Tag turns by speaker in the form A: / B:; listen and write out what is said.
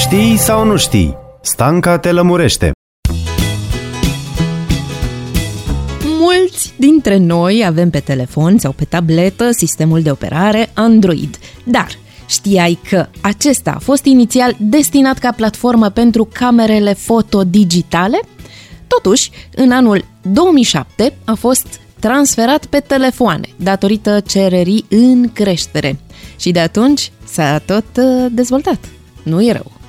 A: Știi sau nu știi? Stanca te lămurește.
B: Mulți dintre noi avem pe telefon sau pe tabletă sistemul de operare Android, dar știai că acesta a fost inițial destinat ca platformă pentru camerele foto digitale? Totuși, în anul 2007 a fost transferat pe telefoane, datorită cererii în creștere. Și de atunci s-a tot dezvoltat. Nu e rău.